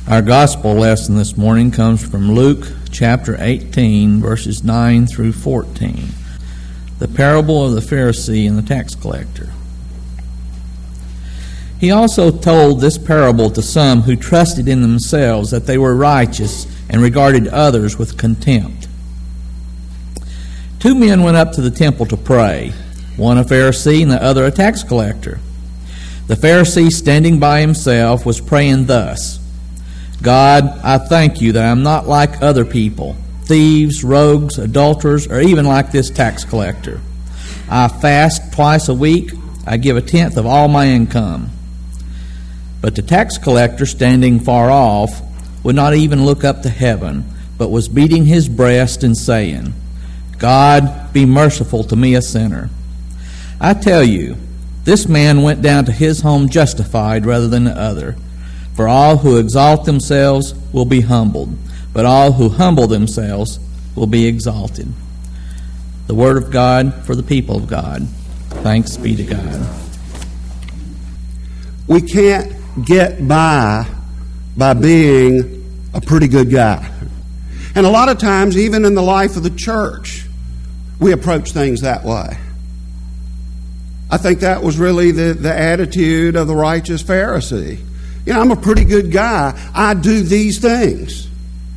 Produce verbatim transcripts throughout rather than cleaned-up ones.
Our gospel lesson this morning comes from Luke chapter eighteen, verses nine through fourteen. The parable of the Pharisee and the tax collector. He also told this parable to some who trusted in themselves that they were righteous and regarded others with contempt. Two men went up to the temple to pray, one a Pharisee and the other a tax collector. The Pharisee, standing by himself, was praying thus: God, I thank you that I am not like other people, thieves, rogues, adulterers, or even like this tax collector. I fast twice a week. I give a tenth of all my income. But the tax collector, standing far off, would not even look up to heaven, but was beating his breast and saying, God, be merciful to me, a sinner. I tell you, this man went down to his home justified rather than the other. For all who exalt themselves will be humbled, but all who humble themselves will be exalted. The word of God for the people of God. Thanks be to God. We can't get by by being a pretty good guy. And a lot of times, even in the life of the church, we approach things that way. I think that was really the, the attitude of the righteous Pharisee. You know, I'm a pretty good guy. I do these things.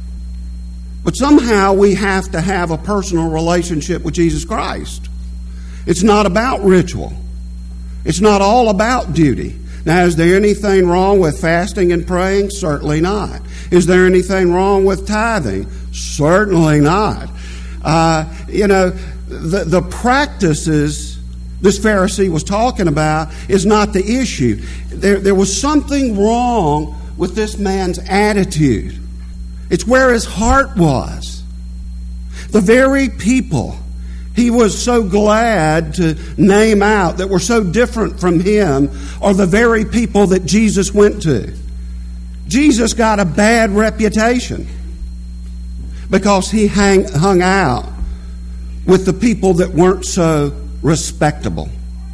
But somehow we have to have a personal relationship with Jesus Christ. It's not about ritual. It's not all about duty. Now, is there anything wrong with fasting and praying? Certainly not. Is there anything wrong with tithing? Certainly not. Uh, you know, the, the practices this Pharisee was talking about is not the issue. There, there was something wrong with this man's attitude. It's where his heart was. The very people he was so glad to name out that were so different from him are the very people that Jesus went to. Jesus got a bad reputation because he hang, hung out with the people that weren't so respectable.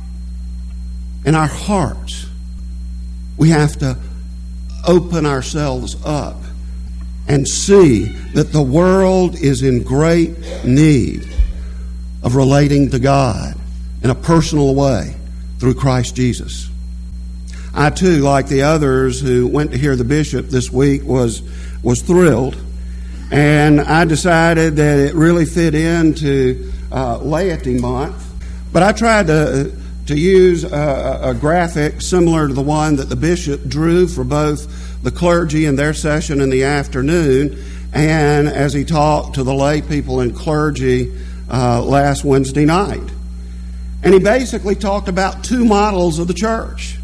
In our hearts, we have to open ourselves up and see that the world is in great need of relating to God in a personal way through Christ Jesus. I too, like the others who went to hear the bishop this week, was was thrilled, and I decided that it really fit into uh, Laity Month. But I tried to to use a, a graphic similar to the one that the bishop drew for both the clergy in their session in the afternoon, and as he talked to the lay people and clergy uh, last Wednesday night. And he basically talked about two models of the church.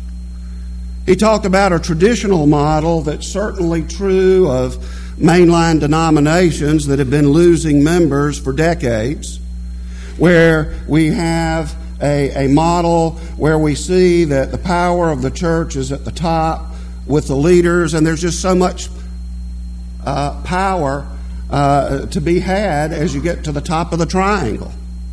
He talked about a traditional model that's certainly true of mainline denominations that have been losing members for decades, where we have a, a model where we see that the power of the church is at the top with the leaders, and there's just so much uh, power uh, to be had as you get to the top of the triangle.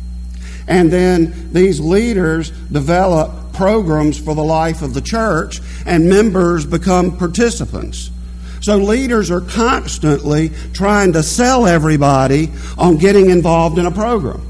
And then these leaders develop programs for the life of the church, and members become participants. So leaders are constantly trying to sell everybody on getting involved in a program.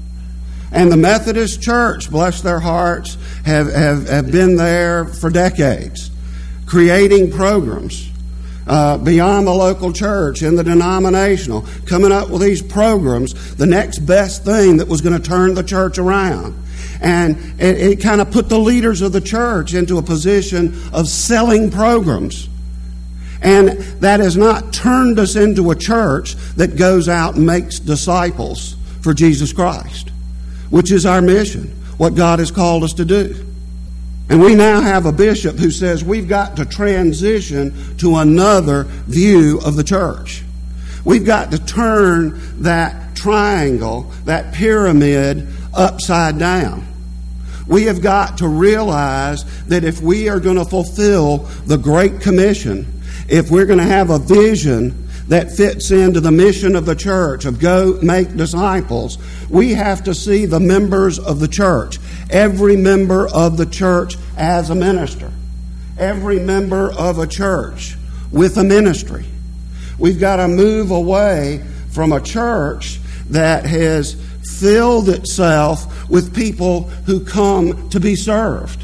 And the Methodist Church, bless their hearts, have, have, have been there for decades, creating programs uh, beyond the local church and the denominational, coming up with these programs, the next best thing that was going to turn the church around. And it, it kind of put the leaders of the church into a position of selling programs. And that has not turned us into a church that goes out and makes disciples for Jesus Christ, which is our mission, what God has called us to do. And we now have a bishop who says we've got to transition to another view of the church. We've got to turn that triangle, that pyramid, upside down. We have got to realize that if we are going to fulfill the Great Commission, if we're going to have a vision that fits into the mission of the church of go make disciples, we have to see the members of the church, every member of the church as a minister, every member of a church with a ministry. We've got to move away from a church that has filled itself with people who come to be served.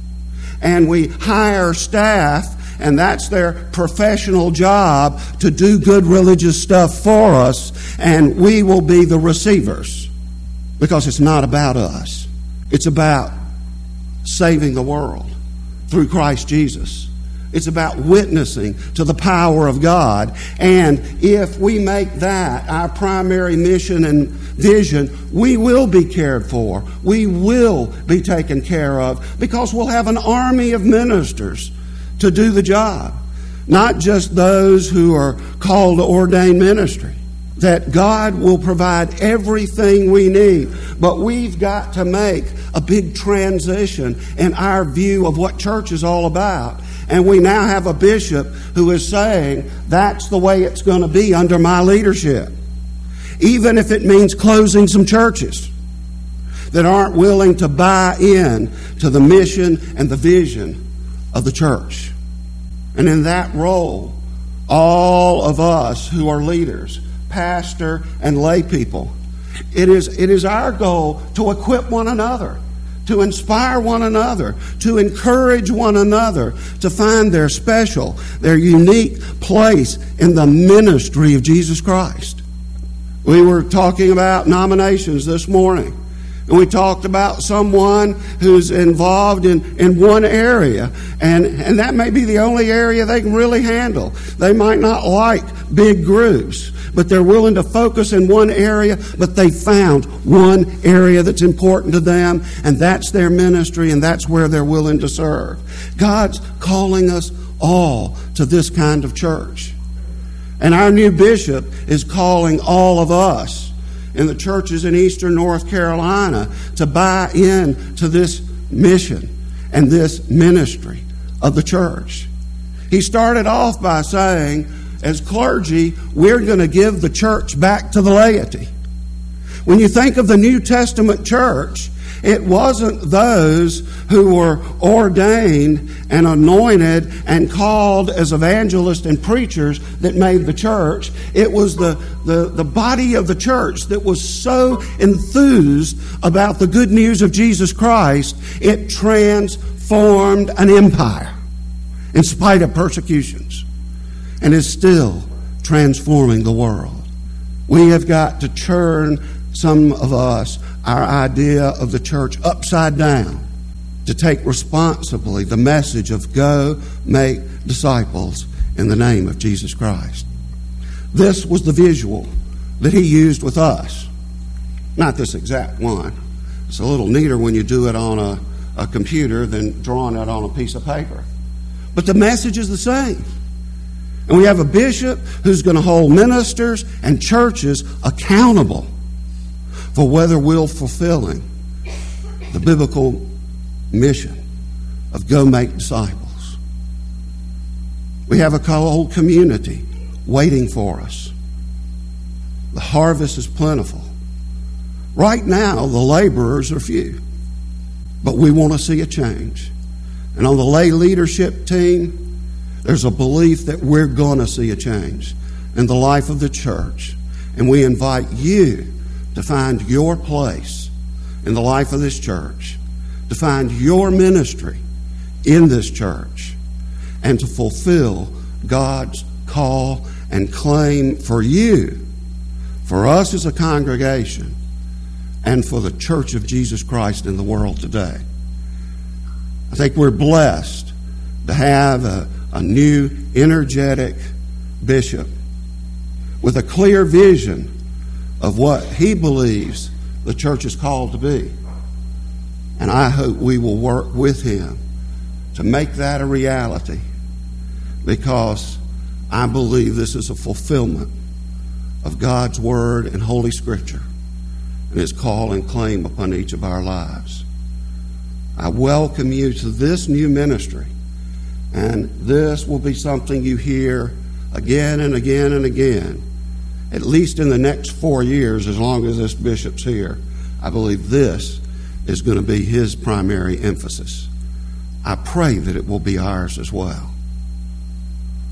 And we hire staff, and that's their professional job to do good religious stuff for us, and we will be the receivers. Because it's not about us. It's about saving the world through Christ Jesus. It's about witnessing to the power of God. And if we make that our primary mission and vision, we will be cared for. We will be taken care of because we'll have an army of ministers to do the job. Not just those who are called to ordained ministry. That God will provide everything we need. But we've got to make a big transition in our view of what church is all about. And we now have a bishop who is saying, that's the way it's going to be under my leadership. Even if it means closing some churches that aren't willing to buy in to the mission and the vision of the church. And in that role, all of us who are leaders, pastor and lay people, it is, it is our goal to equip one another, to inspire one another, to encourage one another to find their special, their unique place in the ministry of Jesus Christ. We were talking about nominations this morning. And we talked about someone who's involved in, in one area. And, and that may be the only area they can really handle. They might not like big groups, but they're willing to focus in one area, but they found one area that's important to them, and that's their ministry, and that's where they're willing to serve. God's calling us all to this kind of church. And our new bishop is calling all of us in the churches in eastern North Carolina to buy in to this mission and this ministry of the church. He started off by saying, as clergy, we're going to give the church back to the laity. When you think of the New Testament church, it wasn't those who were ordained and anointed and called as evangelists and preachers that made the church. It was the, the, the body of the church that was so enthused about the good news of Jesus Christ, it transformed an empire in spite of persecutions and is still transforming the world. We have got to turn, some of us, our idea of the church upside down to take responsibly the message of go make disciples in the name of Jesus Christ. This was the visual that he used with us. Not this exact one. It's a little neater when you do it on a, a computer than drawing it on a piece of paper. But the message is the same. And we have a bishop who's going to hold ministers and churches accountable for whether we're fulfilling the biblical mission of go make disciples. We have a whole community waiting for us. The harvest is plentiful. Right now, the laborers are few, but we want to see a change. And on the lay leadership team, there's a belief that we're going to see a change in the life of the church. And we invite you to find your place in the life of this church, to find your ministry in this church, and to fulfill God's call and claim for you, for us as a congregation, and for the church of Jesus Christ in the world today. I think we're blessed to have a, a new, energetic bishop with a clear vision of what he believes the church is called to be. And I hope we will work with him to make that a reality, because I believe this is a fulfillment of God's Word and Holy Scripture and His call and claim upon each of our lives. I welcome you to this new ministry, and this will be something you hear again and again and again, at least in the next four years, as long as this bishop's here. I believe this is going to be his primary emphasis. I pray that it will be ours as well.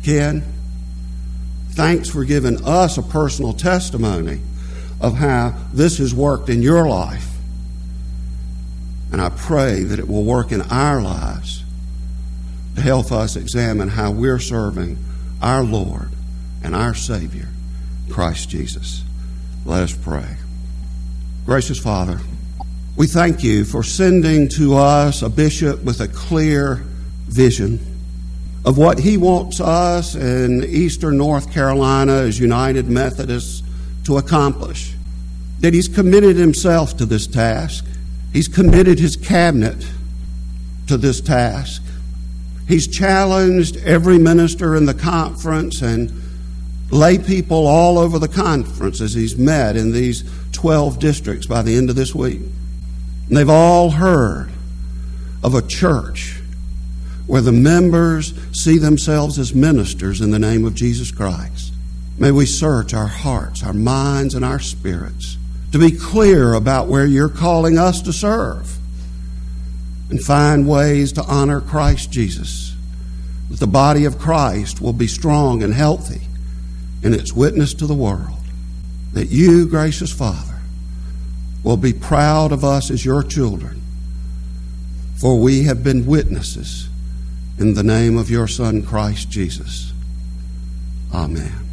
Ken, thanks for giving us a personal testimony of how this has worked in your life. And I pray that it will work in our lives to help us examine how we're serving our Lord and our Savior, Christ Jesus. Let us pray. Gracious Father, we thank you for sending to us a bishop with a clear vision of what he wants us in eastern North Carolina as United Methodists to accomplish. That he's committed himself to this task. He's committed his cabinet to this task. He's challenged every minister in the conference and lay people all over the conference as he's met in these twelve districts by the end of this week. And they've all heard of a church where the members see themselves as ministers in the name of Jesus Christ. May we search our hearts, our minds, and our spirits to be clear about where you're calling us to serve and find ways to honor Christ Jesus, that the body of Christ will be strong and healthy in its witness to the world, that you, gracious Father, will be proud of us as your children, for we have been witnesses in the name of your Son, Christ Jesus. Amen.